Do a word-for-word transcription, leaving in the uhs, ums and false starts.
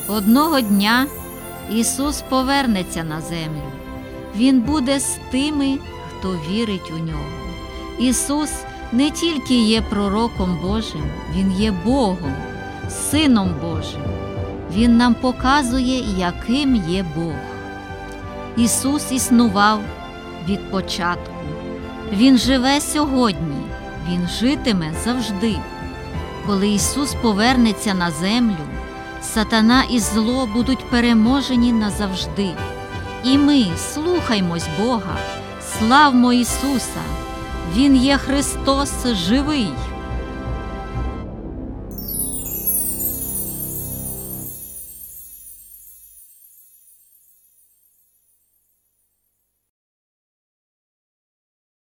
Одного дня Ісус повернеться на землю. Він буде з тими, хто вірить у Нього. Ісус не тільки є пророком Божим, Він є Богом, Сином Божим. Він нам показує, яким є Бог. Ісус існував від початку. Він живе сьогодні, Він житиме завжди. Коли Ісус повернеться на землю, сатана і зло будуть переможені назавжди. І ми слухаймось Бога, славмо Ісуса! Він є Христос живий!